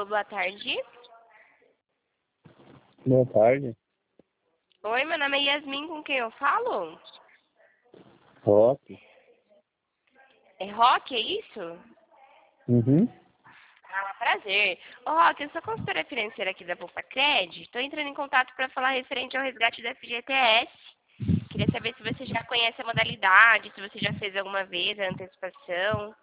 Alô, boa tarde. Boa tarde. Oi, meu nome é Yasmin, com quem eu falo? Rock. É Rock, é isso? Uhum. Ah, prazer. Ô, Rock, eu sou consultora financeira aqui da Poupa Cred. Estou entrando em contato para falar referente ao resgate da FGTS. Queria saber se você já conhece a modalidade, se você já fez alguma vez a antecipação.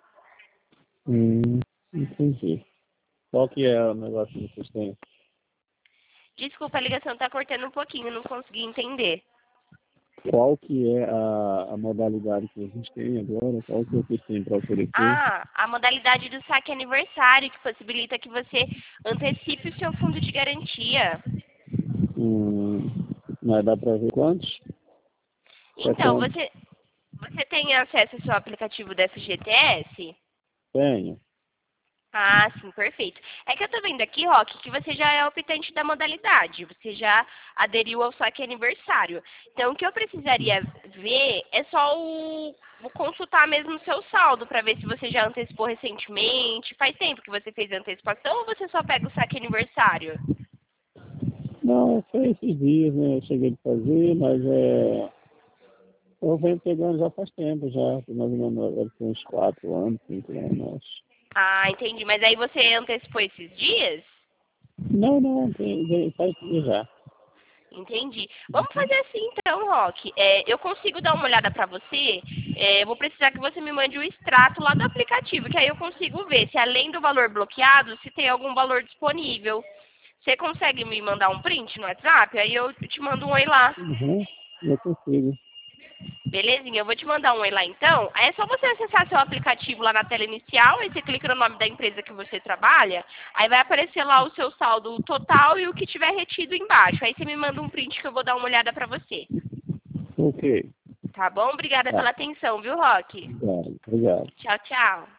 Entendi. Qual que é o negócio que vocês têm? Desculpa, a ligação está cortando um pouquinho, não consegui entender. Qual que é a modalidade que a gente tem agora? Qual que vocês têm para oferecer? Ah, a modalidade do saque aniversário, que possibilita que você antecipe o seu fundo de garantia. Hum, mas dá para ver quantos? É Então, quanto? você tem acesso ao seu aplicativo da FGTS? Tenho. Ah, sim, perfeito. É que eu tô vendo aqui, Roque, que você já é optante da modalidade, você já aderiu ao saque aniversário. Então, o que eu precisaria ver é só o consultar mesmo o seu saldo, para ver se você já antecipou recentemente. Faz tempo que você fez a antecipação ou você só pega o saque aniversário? Não, foi esses dias, né? Eu cheguei a fazer, mas eu venho pegando já faz tempo, já. Mais ou menos, deve ter uns 4 anos, 5 anos. Ah, entendi. Mas aí você antecipou esses dias? Não, faz dias já. Entendi. Vamos fazer assim então, Roque. Eu consigo dar uma olhada para você. Eu vou precisar que você me mande o extrato lá do aplicativo, que aí eu consigo ver se além do valor bloqueado, se tem algum valor disponível. Você consegue me mandar um print no WhatsApp? Aí eu te mando um oi lá. Uhum, eu consigo. Belezinha, eu vou te mandar um oi lá então. Aí é só você acessar seu aplicativo lá na tela inicial, aí você clica no nome da empresa que você trabalha, aí vai aparecer lá o seu saldo total e o que tiver retido embaixo. Aí você me manda um print que eu vou dar uma olhada pra você. Ok. Tá bom? Obrigada Tá, pela atenção, viu, Roque? obrigado. Tchau, tchau.